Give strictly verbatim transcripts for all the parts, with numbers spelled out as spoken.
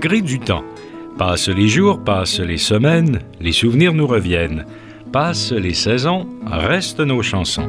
gré du temps. Passent les jours, passent les semaines, les souvenirs nous reviennent. Passent les saisons, restent nos chansons.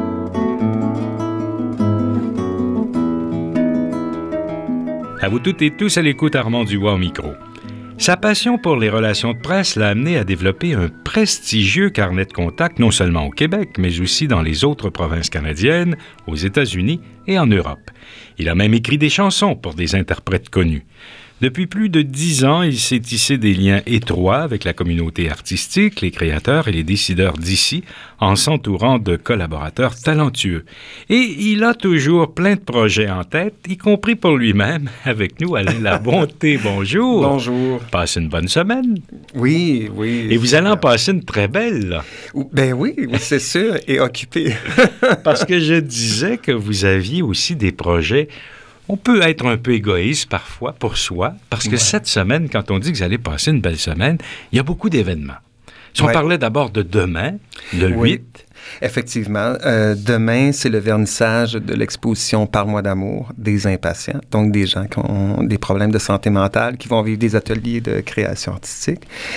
À vous toutes et tous à l'écoute, Armand Dubois au micro. Sa passion pour les relations de presse l'a amené à développer un prestigieux carnet de contacts non seulement au Québec, mais aussi dans les autres provinces canadiennes, aux États-Unis et en Europe. Il a même écrit des chansons pour des interprètes connus. Depuis plus de dix ans, il s'est tissé des liens étroits avec la communauté artistique, les créateurs et les décideurs d'ici, en s'entourant de collaborateurs talentueux. Et il a toujours plein de projets en tête, y compris pour lui-même. Avec nous, Alain Labonté, bonjour. Bonjour. Passe une bonne semaine. Oui, oui. Et vous allez en passer une très belle, là. Ben oui, c'est sûr, et occupé. Parce que je disais que vous aviez aussi des projets. On peut être un peu égoïste parfois pour soi, parce que ouais. Cette semaine, quand on dit que vous allez passer une belle semaine, il y a beaucoup d'événements. Si on ouais. parlait d'abord de demain, le oui. huit... Effectivement. Euh, demain, c'est le vernissage de l'exposition Parle-moi d'amour des impatients, donc des gens qui ont des problèmes de santé mentale, qui vont vivre des ateliers de création artistique.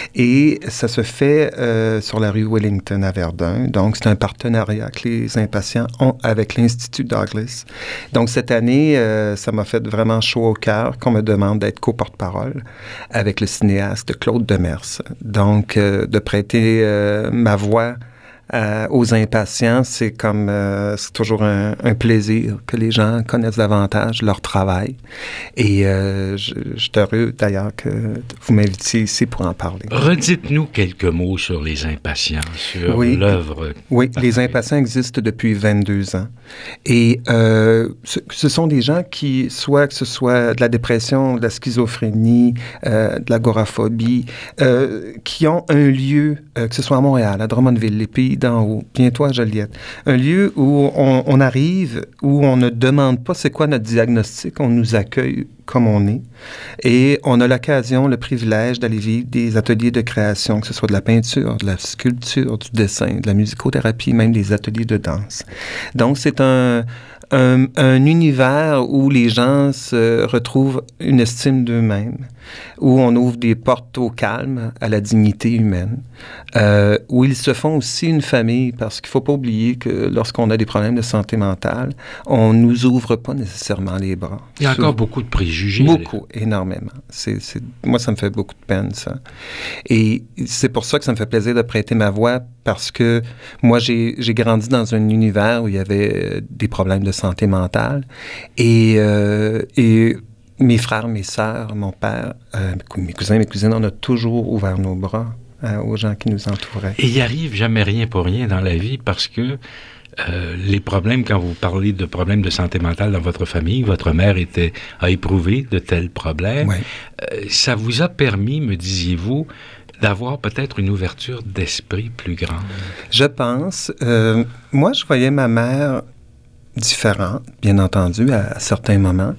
Et ça se fait euh, sur la rue Wellington à Verdun. Donc, c'est un partenariat que les impatients ont avec l'Institut Douglas. Donc, cette année, euh, ça m'a fait vraiment chaud au cœur qu'on me demande d'être co-porte-parole avec le cinéaste Claude Demers. Donc, euh, de prêter euh, ma voix Euh, aux impatients, c'est comme euh, c'est toujours un, un plaisir que les gens connaissent davantage leur travail. Et euh, je, je suis heureux d'ailleurs que vous m'invitiez ici pour en parler. Redites-nous quelques mots sur les impatients, sur oui, l'œuvre. Oui, parfait. Les impatients existent depuis vingt-deux ans. Et euh, ce, ce sont des gens qui, soit que ce soit de la dépression, de la schizophrénie, euh, de l'agoraphobie, euh, qui ont un lieu, euh, que ce soit à Montréal, à Drummondville, les Pays d'en haut, bientôt à Joliette. Un lieu où on, on arrive, où on ne demande pas c'est quoi notre diagnostic, on nous accueille comme on est. Et on a l'occasion, le privilège d'aller vivre des ateliers de création, que ce soit de la peinture, de la sculpture, du dessin, de la musicothérapie, même des ateliers de danse. Donc, c'est un, un, un univers où les gens se retrouvent une estime d'eux-mêmes, où on ouvre des portes au calme, à la dignité humaine, euh, où ils se font aussi une famille, parce qu'il ne faut pas oublier que lorsqu'on a des problèmes de santé mentale, on ne nous ouvre pas nécessairement les bras. Il y a encore beaucoup de préjugés. Beaucoup, énormément. C'est, c'est, moi, ça me fait beaucoup de peine, ça. Et c'est pour ça que ça me fait plaisir de prêter ma voix, parce que moi, j'ai, j'ai grandi dans un univers où il y avait des problèmes de santé mentale. Et, euh, et mes frères, mes sœurs, mon père, euh, mes cousins, mes cousines, on a toujours ouvert nos bras euh, aux gens qui nous entouraient. Et il arrive jamais rien pour rien dans la vie, parce que Euh, les problèmes, quand vous parlez de problèmes de santé mentale dans votre famille, votre mère était, a éprouvé de tels problèmes. Ouais. Euh, ça vous a permis, me disiez-vous, d'avoir peut-être une ouverture d'esprit plus grande? Je pense. Euh, moi, je voyais ma mère différente, bien entendu, à, à certains moments.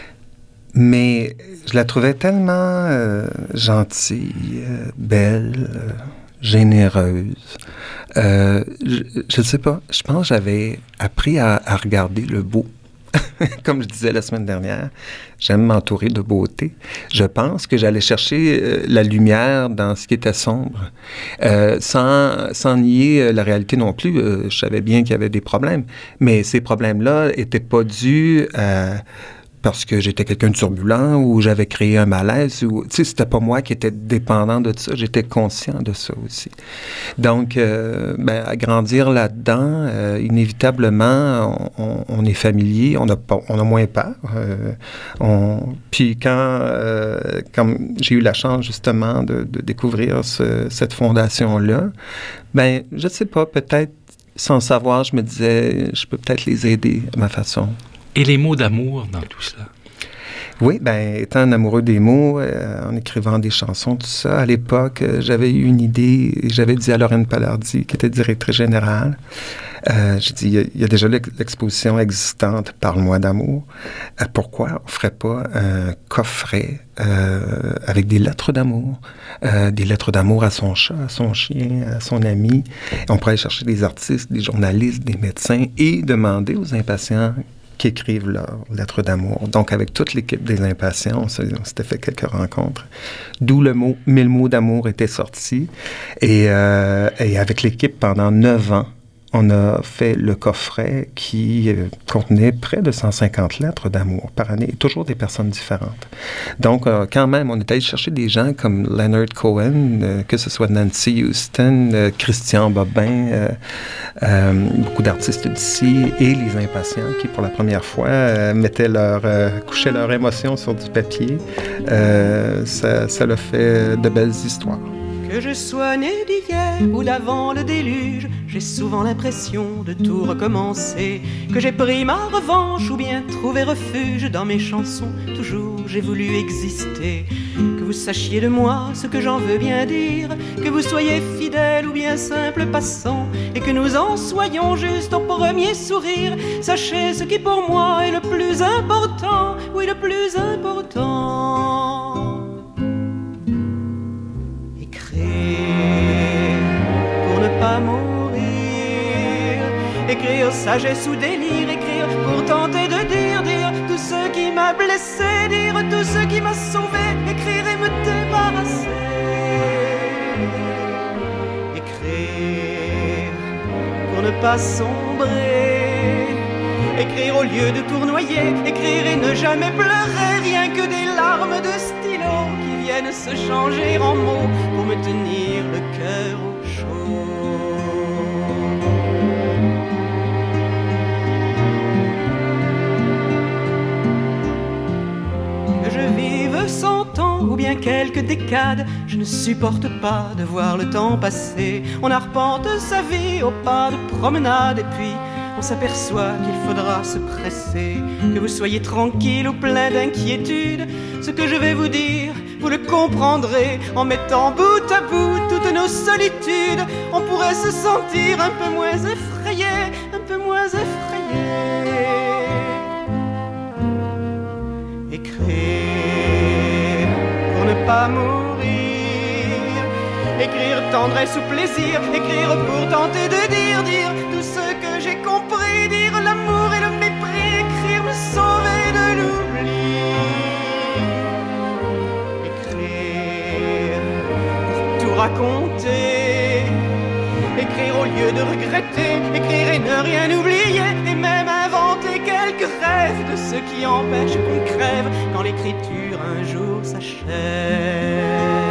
Mais je la trouvais tellement euh, gentille, euh, belle, euh, généreuse. Euh, je ne sais pas, je pense que j'avais appris à, à regarder le beau. Comme je disais la semaine dernière, j'aime m'entourer de beauté. Je pense que j'allais chercher euh, la lumière dans ce qui était sombre, euh, sans, sans nier euh, la réalité non plus. Euh, je savais bien qu'il y avait des problèmes, mais ces problèmes-là n'étaient pas dus à... parce que j'étais quelqu'un de turbulent ou j'avais créé un malaise. Ou, tu sais, c'était pas moi qui étais dépendant de ça. J'étais conscient de ça aussi. Donc, euh, ben, à grandir là-dedans, euh, inévitablement, on, on est familier, on a, on a moins peur. Euh, on, puis quand, euh, quand j'ai eu la chance, justement, de, de découvrir ce, cette fondation-là, ben, je sais pas, peut-être, sans savoir, je me disais, je peux peut-être les aider à ma façon. Et les mots d'amour dans tout cela? Oui, bien, étant un amoureux des mots, euh, en écrivant des chansons, tout ça, à l'époque, euh, j'avais eu une idée et j'avais dit à Lorraine Palardy, qui était directrice générale, euh, j'ai dit, il y, y a déjà l'exposition existante, Parle-moi d'amour. Euh, pourquoi on ne ferait pas un coffret euh, avec des lettres d'amour, euh, des lettres d'amour à son chat, à son chien, à son ami. Et on pourrait aller chercher des artistes, des journalistes, des médecins et demander aux impatients qui écrivent leurs lettres d'amour. Donc, avec toute l'équipe des Impatients, on, on s'était fait quelques rencontres, d'où le mot « Mille mots d'amour » était sorti. Et, euh, et avec l'équipe, pendant neuf ans, on a fait le coffret qui euh, contenait près de cent cinquante lettres d'amour par année, et toujours des personnes différentes. Donc, euh, quand même, on est allé chercher des gens comme Leonard Cohen, euh, que ce soit Nancy Houston, euh, Christian Bobin, euh, euh, beaucoup d'artistes d'ici, et les Impatients qui, pour la première fois, euh, mettaient leur, euh, couchaient leurs émotions sur du papier. Euh, ça, ça leur fait de belles histoires. Que je sois né d'hier ou d'avant le déluge, j'ai souvent l'impression de tout recommencer. Que j'ai pris ma revanche ou bien trouvé refuge dans mes chansons, toujours j'ai voulu exister. Que vous sachiez de moi ce que j'en veux bien dire, que vous soyez fidèle ou bien simple passant, et que nous en soyons juste au premier sourire. Sachez ce qui pour moi est le plus important, oui le plus important. Pour ne pas mourir, écrire sagesse ou délire, écrire pour tenter de dire, dire tout ce qui m'a blessé, dire tout ce qui m'a sauvé, écrire et me débarrasser. Écrire pour ne pas sombrer, écrire au lieu de tournoyer, écrire et ne jamais pleurer, rien que des larmes de stylo qui viennent se changer en mots pour me tenir le cœur au chaud. Que je vive cent ans ou bien quelques décades, je ne supporte pas de voir le temps passer. On arpente sa vie au pas de promenade et puis on s'aperçoit qu'il faudra se presser. Que vous soyez tranquille ou plein d'inquiétude, ce que je vais vous dire, vous le comprendrez en mettant bout à bout toutes nos solitudes. On pourrait se sentir un peu moins effrayé, un peu moins effrayé. Écrire pour ne pas mourir, écrire tendresse ou plaisir, écrire pour tenter de dire, dire tout ce que j'ai compris, dire l'amour et le mépris, écrire me sauver de l'oubli. Écrire pour tout raconter, écrire au lieu de regretter, écrire et ne rien oublier, et même inventer quelques rêves de ce qui empêche qu'on crève quand l'écriture un jour s'achève.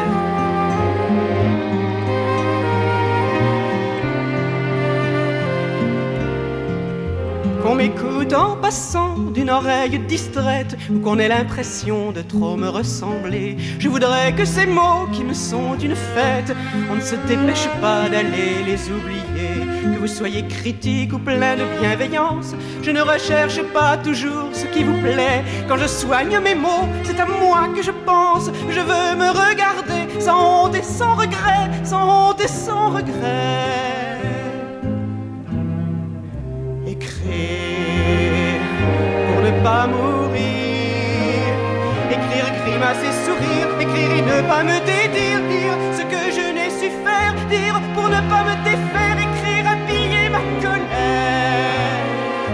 Qu'on m'écoute en passant d'une oreille distraite, ou qu'on ait l'impression de trop me ressembler, je voudrais que ces mots qui me sont une fête, on ne se dépêche pas d'aller les oublier. Que vous soyez critique ou plein de bienveillance, je ne recherche pas toujours ce qui vous plaît. Quand je soigne mes mots, c'est à moi que je pense. Je veux me regarder sans honte et sans regret, sans honte et sans regret. Écrire pour ne pas mourir, écrire, grimacer, sourire, écrire et ne pas me dédire, dire ce que je n'ai su faire, dire pour ne pas me défaire, écrire, habiller ma colère.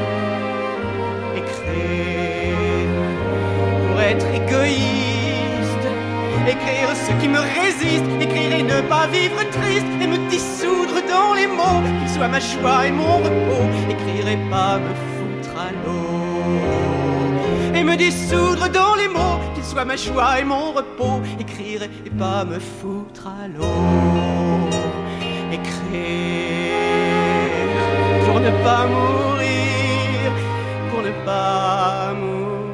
Écrire pour être égoïste, écrire ce qui me résiste, écrire et ne pas vivre triste, et me dissoudre dans les mots, qu'ils soient ma joie et mon repos, écrire et pas me foutre à l'eau, et me dissoudre dans les mots, qu'ils soient ma joie et mon repos, écrire et pas me foutre à l'eau. Écrire pour ne pas mourir, pour ne pas mourir.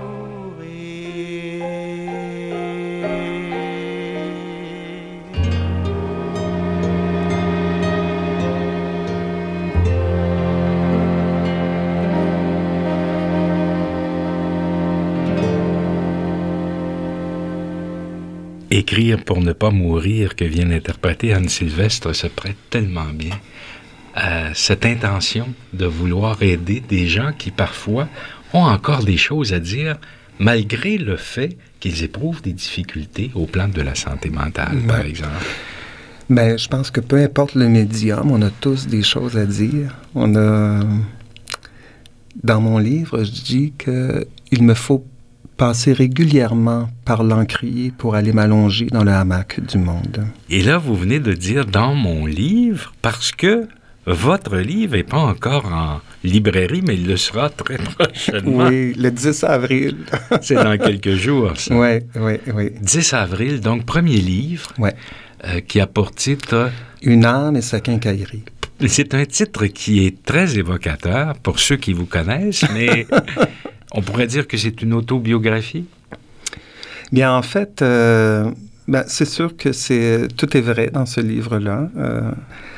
Écrire pour ne pas mourir, que vient d'interpréter Anne Sylvestre, se prête tellement bien à cette intention de vouloir aider des gens qui parfois ont encore des choses à dire, malgré le fait qu'ils éprouvent des difficultés au plan de la santé mentale, ben, par exemple. Ben, je pense que peu importe le médium, on a tous des choses à dire. On a... Dans mon livre, je dis qu'il me faut passer régulièrement par l'encrier pour aller m'allonger dans le hamac du monde. Et là, vous venez de dire « dans mon livre » parce que votre livre n'est pas encore en librairie, mais il le sera très prochainement. Oui, le dix avril. C'est dans quelques jours, ça. Oui, oui, oui. dix avril, donc premier livre, ouais. euh, qui a pour titre... Une âme et sa quincaillerie. C'est un titre qui est très évocateur pour ceux qui vous connaissent, mais on pourrait dire que c'est une autobiographie? Bien, en fait, euh, ben, c'est sûr que c'est, tout est vrai dans ce livre-là. Euh,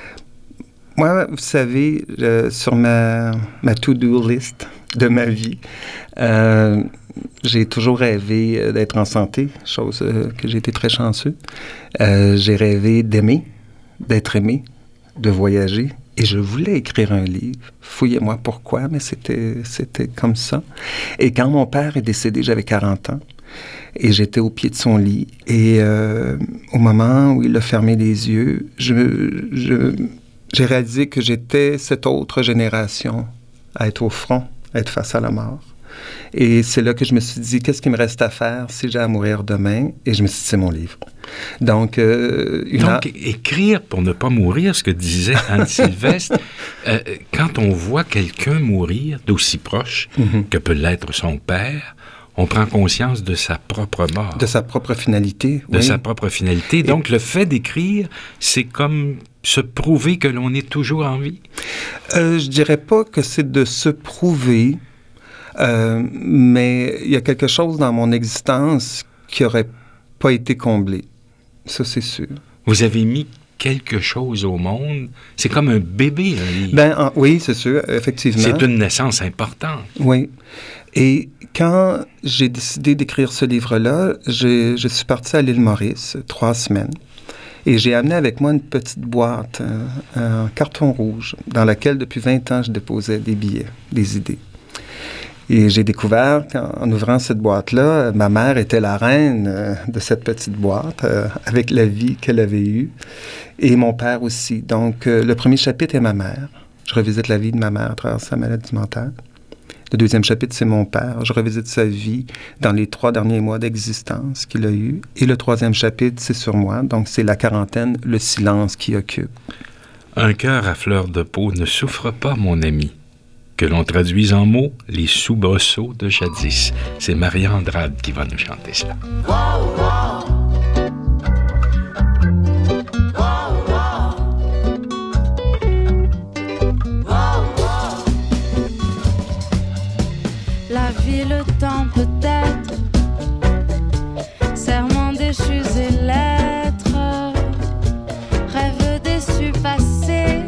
moi, vous savez, euh, sur ma, ma to-do list de ma vie, euh, j'ai toujours rêvé d'être en santé, chose euh, que j'ai été très chanceux. Euh, j'ai rêvé d'aimer, d'être aimé, de voyager. Et je voulais écrire un livre. Fouillez-moi pourquoi, mais c'était, c'était comme ça. Et quand mon père est décédé, j'avais quarante ans. Et j'étais au pied de son lit. Et euh, au moment où il a fermé les yeux, je, je, j'ai réalisé que j'étais cette autre génération à être au front, à être face à la mort. Et c'est là que je me suis dit, qu'est-ce qu'il me reste à faire si j'ai à mourir demain? Et je me suis dit, c'est mon livre. Donc, euh, une Donc a... écrire pour ne pas mourir, ce que disait Anne Sylvestre, euh, quand on voit quelqu'un mourir d'aussi proche mm-hmm. que peut l'être son père, on prend conscience de sa propre mort. De sa propre finalité, De oui. sa propre finalité. Donc, Et... le fait d'écrire, c'est comme se prouver que l'on est toujours en vie? Euh, je dirais pas que c'est de se prouver, euh, mais il y a quelque chose dans mon existence qui n'aurait pas été comblé. Ça, c'est sûr. Vous avez mis quelque chose au monde. C'est comme un bébé, un livre. Ben, en, oui, c'est sûr, effectivement. C'est une naissance importante. Oui. Et quand j'ai décidé d'écrire ce livre-là, j'ai, je suis parti à l'île Maurice, trois semaines. Et j'ai amené avec moi une petite boîte, un, un carton rouge, dans laquelle, depuis vingt ans, je déposais des billets, des idées. Et j'ai découvert qu'en ouvrant cette boîte-là, ma mère était la reine euh, de cette petite boîte, euh, avec la vie qu'elle avait eue, et mon père aussi. Donc, euh, le premier chapitre est ma mère. Je revisite la vie de ma mère à travers sa maladie mentale. Le deuxième chapitre, c'est mon père. Je revisite sa vie dans les trois derniers mois d'existence qu'il a eu. Et le troisième chapitre, c'est sur moi. Donc, c'est la quarantaine, le silence qui occupe. Un cœur à fleur de peau ne souffre pas, mon ami. Que l'on traduise en mots les soubresauts de jadis. C'est Maria Andrade qui va nous chanter ça. Wow, wow. La vie, le temps peut-être, serment déchus et lettres, rêve déçu passé,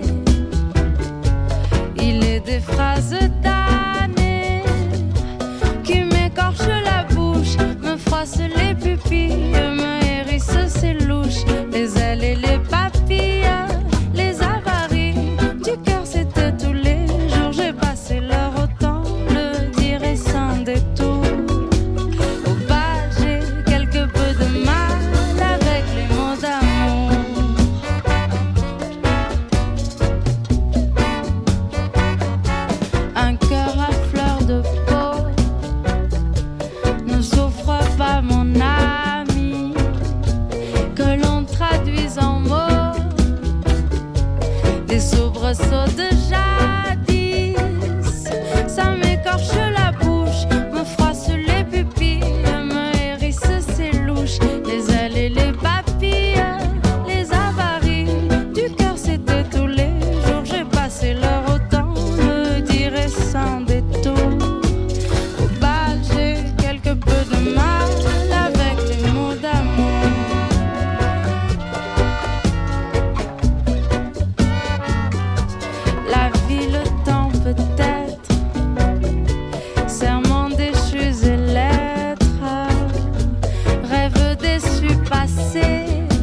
il est des phrases damnées qui m'écorchent la bouche, me froissent les pupilles, me hérissent ses louches, les ailes et les papilles, les avaries du cœur, c'était tous les jours, j'ai passé l'heure au temps. Sans détour, au bas j'ai quelque peu de mal avec les mots d'amour. Un cœur à fleur de peau ne souffre pas, mon ami, que l'on traduise en mots des soubresauts de jadis. Ça m'écorche la bouche, me froisse les pupilles, me hérisse ses louches, les ailes et les papilles, les avaries du cœur, c'était tous les jours. J'ai passé l'heure au temps, le dirai sans détour. Au bal, j'ai quelque peu de mal avec les mots d'amour. La vie, le temps peut-être, serment déchus et lettres, rêve déçu passé,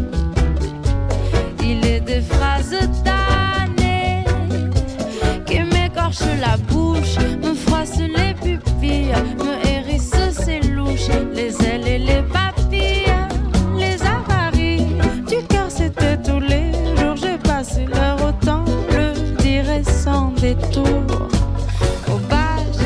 il est des phrases damnées qui m'écorchent la bouche, me froissent les pupilles, me hérissent ses louches, les ailes et les papilles, les avaries du cœur, c'était tous les jours. J'ai passé l'heure au temps, le dirai sans détour. Au bas,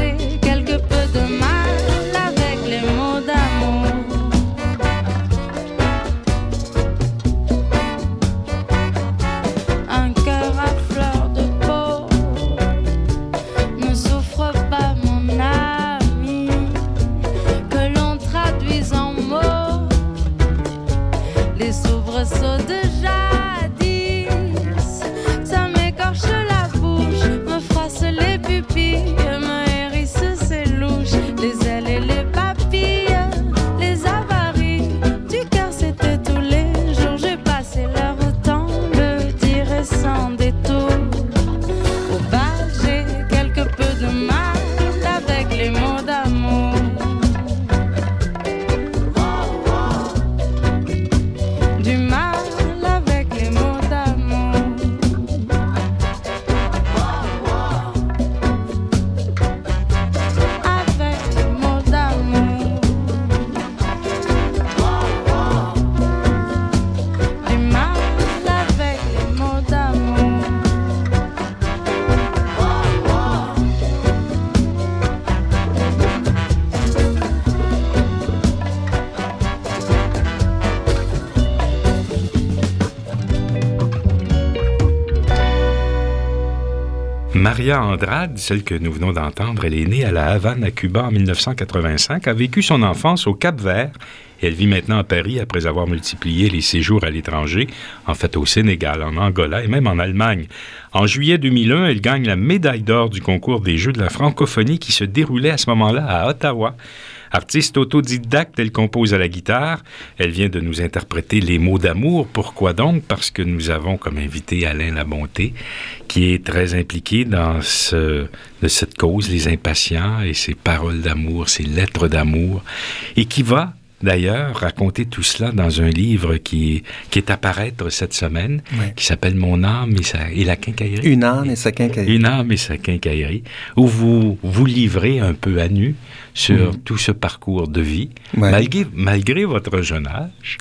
Maria Andrade, celle que nous venons d'entendre, elle est née à La Havane, à Cuba, en dix-neuf cent quatre-vingt-cinq, a vécu son enfance au Cap-Vert et elle vit maintenant à Paris après avoir multiplié les séjours à l'étranger, en fait au Sénégal, en Angola et même en Allemagne. En juillet deux mille un, elle gagne la médaille d'or du concours des Jeux de la francophonie qui se déroulait à ce moment-là à Ottawa. Artiste autodidacte, elle compose à la guitare. Elle vient de nous interpréter Les mots d'amour. Pourquoi donc? Parce que nous avons comme invité Alain Labonté, qui est très impliqué dans ce, de cette cause, les impatients et ses paroles d'amour, ses lettres d'amour, et qui va d'ailleurs raconter tout cela dans un livre qui, qui est à paraître cette semaine, oui. qui s'appelle « Mon âme et, sa, et la quincaillerie ». Une âme et sa quincaillerie. Une âme et sa quincaillerie, où vous vous livrez un peu à nu sur mmh. tout ce parcours de vie, ouais. malgré, malgré votre jeune âge.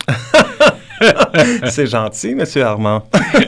C'est gentil, M. Armand.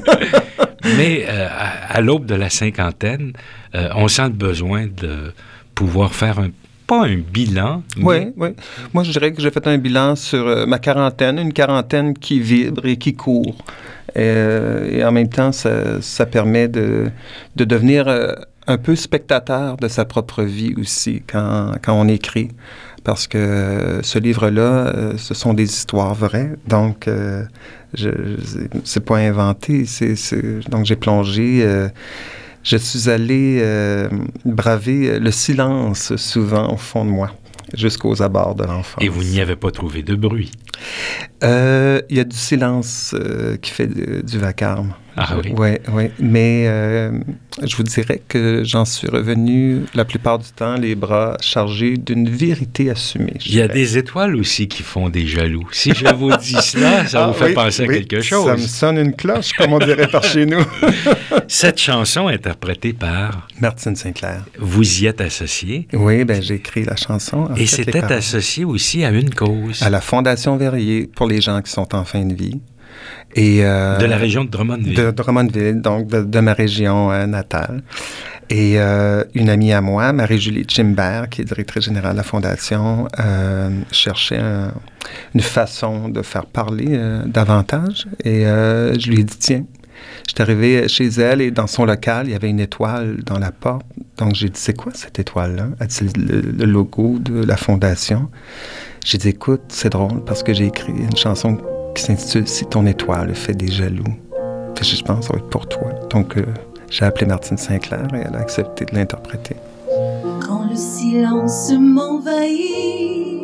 Mais euh, à, à l'aube de la cinquantaine, euh, on sent le besoin de pouvoir faire un pas un bilan. Mais... Oui, oui. Moi, je dirais que j'ai fait un bilan sur euh, ma quarantaine, une quarantaine qui vibre et qui court. Euh, et en même temps, ça, ça permet de, de devenir euh, un peu spectateur de sa propre vie aussi quand, quand on écrit. Parce que euh, ce livre-là, euh, ce sont des histoires vraies. Donc, euh, je, je, c'est pas inventé. C'est, c'est... Donc, j'ai plongé... Euh, Je suis allé euh, braver le silence souvent au fond de moi, jusqu'aux abords de l'enfance. Et vous n'y avez pas trouvé de bruit? Euh, il y a du silence euh, qui fait de, du vacarme. Ah oui? Oui, oui. Mais euh, je vous dirais que j'en suis revenu la plupart du temps les bras chargés d'une vérité assumée. Il y a des étoiles aussi qui font des jaloux. Si je vous dis cela, ça ah, vous fait oui, penser à oui, quelque chose. Ça me sonne une cloche, comme on dirait par chez nous. Cette chanson interprétée par... Martine Sinclair. Vous y êtes associé? Oui, bien j'ai écrit la chanson. Et c'était associé aussi à une cause. À la Fondation Verrier pour les gens qui sont en fin de vie. Et, euh, de la région de Drummondville. De Drummondville, donc de, de ma région euh, natale. Et euh, une amie à moi, Marie-Julie Chimbert, qui est directrice générale de la Fondation, euh, cherchait un, une façon de faire parler euh, davantage. Et euh, je lui ai dit, tiens, je suis arrivé chez elle et dans son local, il y avait une étoile dans la porte. Donc j'ai dit, c'est quoi cette étoile-là? A-t-il le, le logo de la Fondation? J'ai dit, écoute, c'est drôle parce que j'ai écrit une chanson qui s'intitule « Si ton étoile fait des jaloux ». Puis je pense que ça va être pour toi. Donc, euh, j'ai appelé Martine Sinclair et elle a accepté de l'interpréter. Quand le silence m'envahit,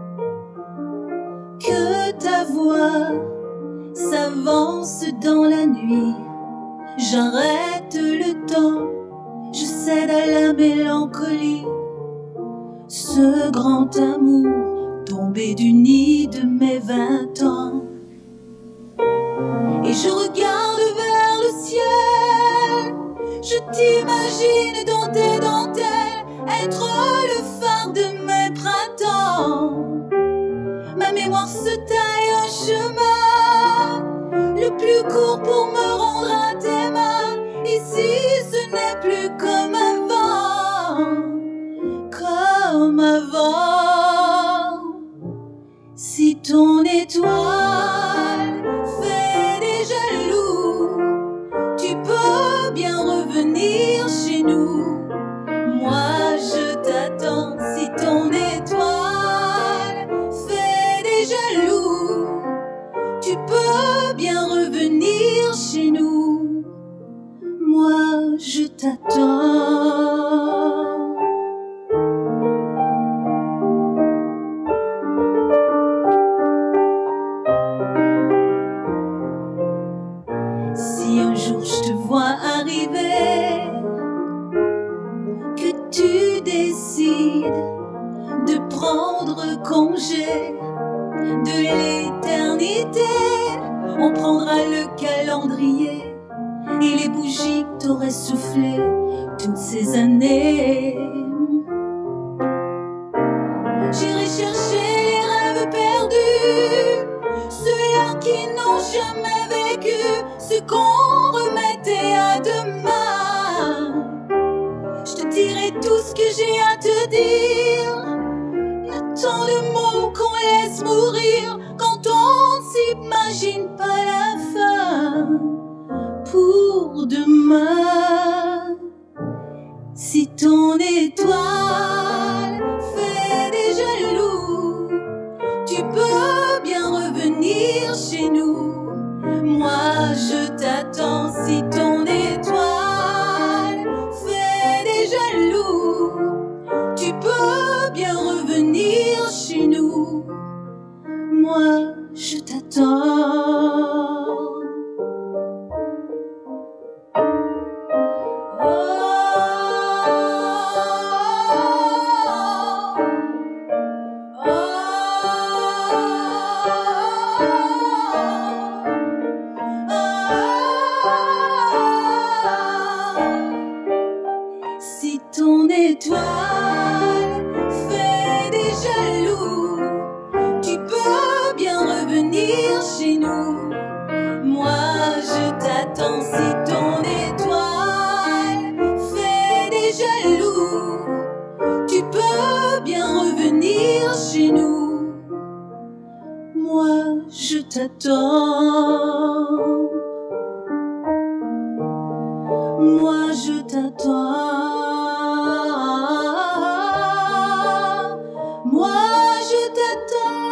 que ta voix s'avance dans la nuit, j'arrête le temps, je cède à la mélancolie. Ce grand amour tombé du nid de mes vingt ans. Et je regarde vers le ciel, je t'imagine dans tes dentelles, être le phare de mes printemps. Ma mémoire se taille un chemin, le plus court pour me rendre à tes mains. Ici ce n'est plus comme avant, comme avant. Si ton étoile fait des jaloux, tu peux bien revenir chez nous. Moi je t'attends. Si ton étoile fait des jaloux, tu peux bien revenir chez nous. Moi je t'attends. De prendre congé de l'éternité, on prendra le calendrier et les bougies que t'aurais soufflé toutes ces années. J'irai chercher les rêves perdus, ceux-là qui n'ont jamais vécu, ce qu'on remettait à demain. Je te dirai tout ce que j'ai à te dire. Il y a tant de mots qu'on laisse mourir quand on ne s'imagine pas la fin pour demain. Si ton étoile fait des jaloux, tu peux bien revenir chez nous. Moi je t'attends. Si ton étoile fait des jaloux, tu peux bien revenir chez nous. Moi je t'attends. Si ton étoile fait des jaloux, tu peux bien revenir chez nous. Moi je t'attends. Si ton étoile fait des jaloux, tu peux bien revenir chez nous. Moi je t'attends. Moi je t'attends. Moi je t'attends.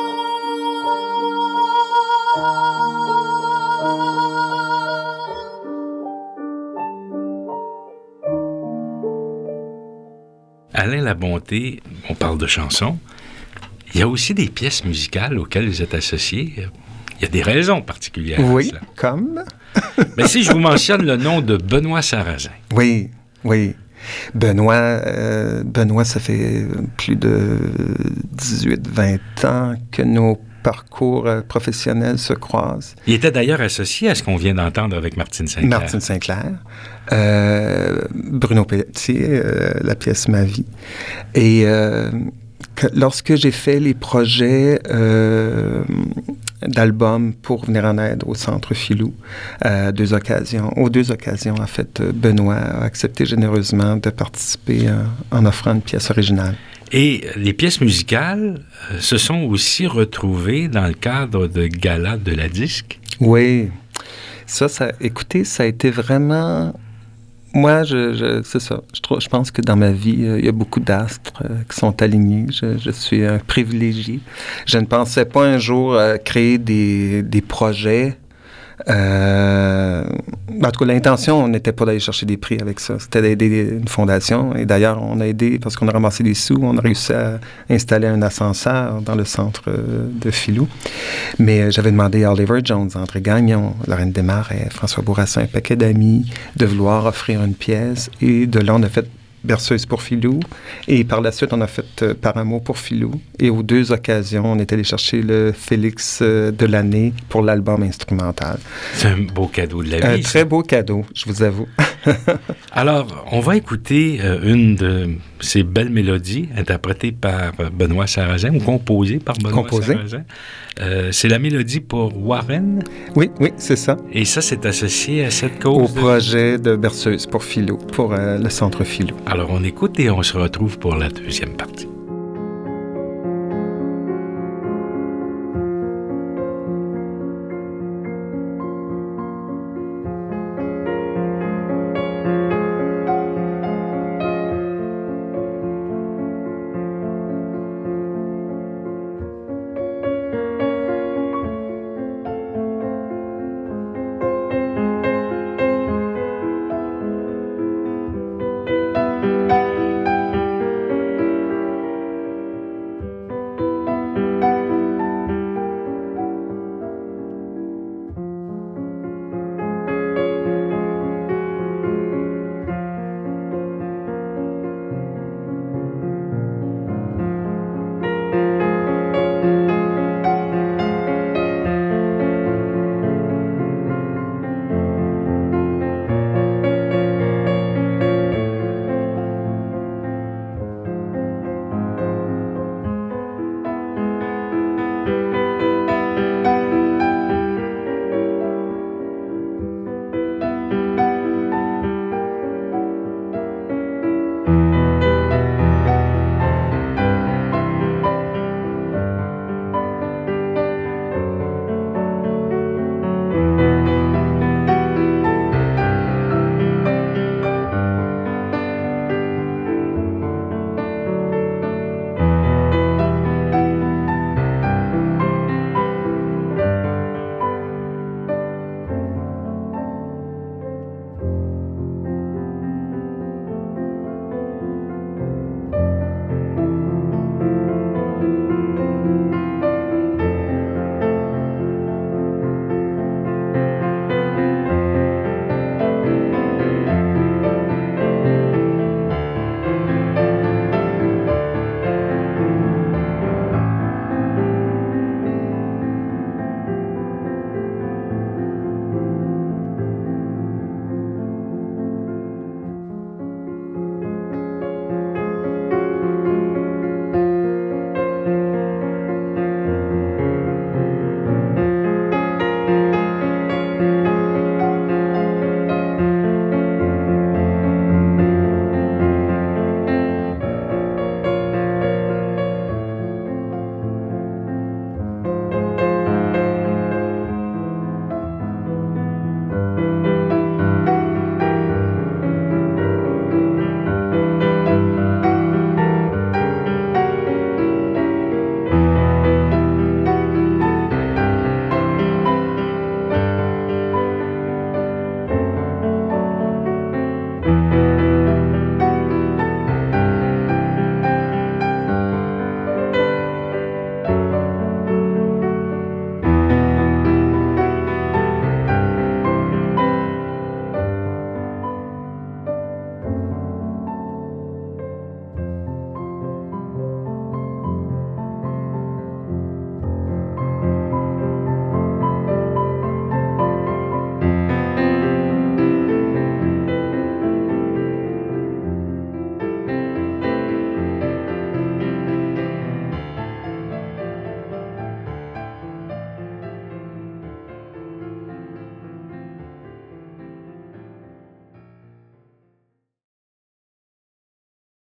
Alain Labonté, on parle de chansons. Il y a aussi des pièces musicales auxquelles vous êtes associés. Il y a des raisons particulières. Oui, à cela. comme? Mais si je vous mentionne le nom de Benoît Sarrazin. Oui, oui. Benoît, euh, Benoît, ça fait plus de dix-huit vingt ans que nos parcours euh, professionnels se croisent. Il était d'ailleurs associé à ce qu'on vient d'entendre avec Martine Sinclair. Martine Sinclair, euh, Bruno Pelletier, euh, la pièce Ma vie. Et euh, que, lorsque j'ai fait les projets euh, d'albums pour venir en aide au Centre Filou, à deux occasions, aux deux occasions, en fait, Benoît a accepté généreusement de participer euh, en offrant une pièce originale. Et les pièces musicales euh, se sont aussi retrouvées dans le cadre de galas de la disque. Oui. Ça, ça, écoutez, ça a été vraiment... Moi, je, je, c'est ça. Je, trouve, je pense que dans ma vie, euh, il y a beaucoup d'astres euh, qui sont alignés. Je, je suis un privilégié. Je ne pensais pas un jour euh, créer des, des projets. Euh, en tout cas, l'intention n'était pas d'aller chercher des prix avec ça. C'était d'aider une fondation. Et d'ailleurs, on a aidé parce qu'on a ramassé des sous. On a réussi à installer un ascenseur dans le centre euh, de Filou. Mais euh, j'avais demandé à Oliver Jones, André Gagnon, Lorraine Desmarais, François Bourassa, un paquet d'amis, de vouloir offrir une pièce. Et de là, on a fait Berceuse pour Filou. Et par la suite, on a fait euh, Par amour pour Filou. Et aux deux occasions, on est allé chercher le Félix euh, de l'année pour l'album instrumental. C'est un beau cadeau de la vie. Un ça. très beau cadeau, je vous avoue. Alors, on va écouter euh, une de ces belles mélodies interprétées par euh, Benoît Sarrazin ou composées par Benoît Composée. Sarrazin. Euh, c'est la mélodie pour Warren. Oui, oui, c'est ça. Et ça, c'est associé à cette Au cause. de... projet de Berceuse pour Filou, pour euh, le Centre Filou. Alors, on écoute et on se retrouve pour la deuxième partie.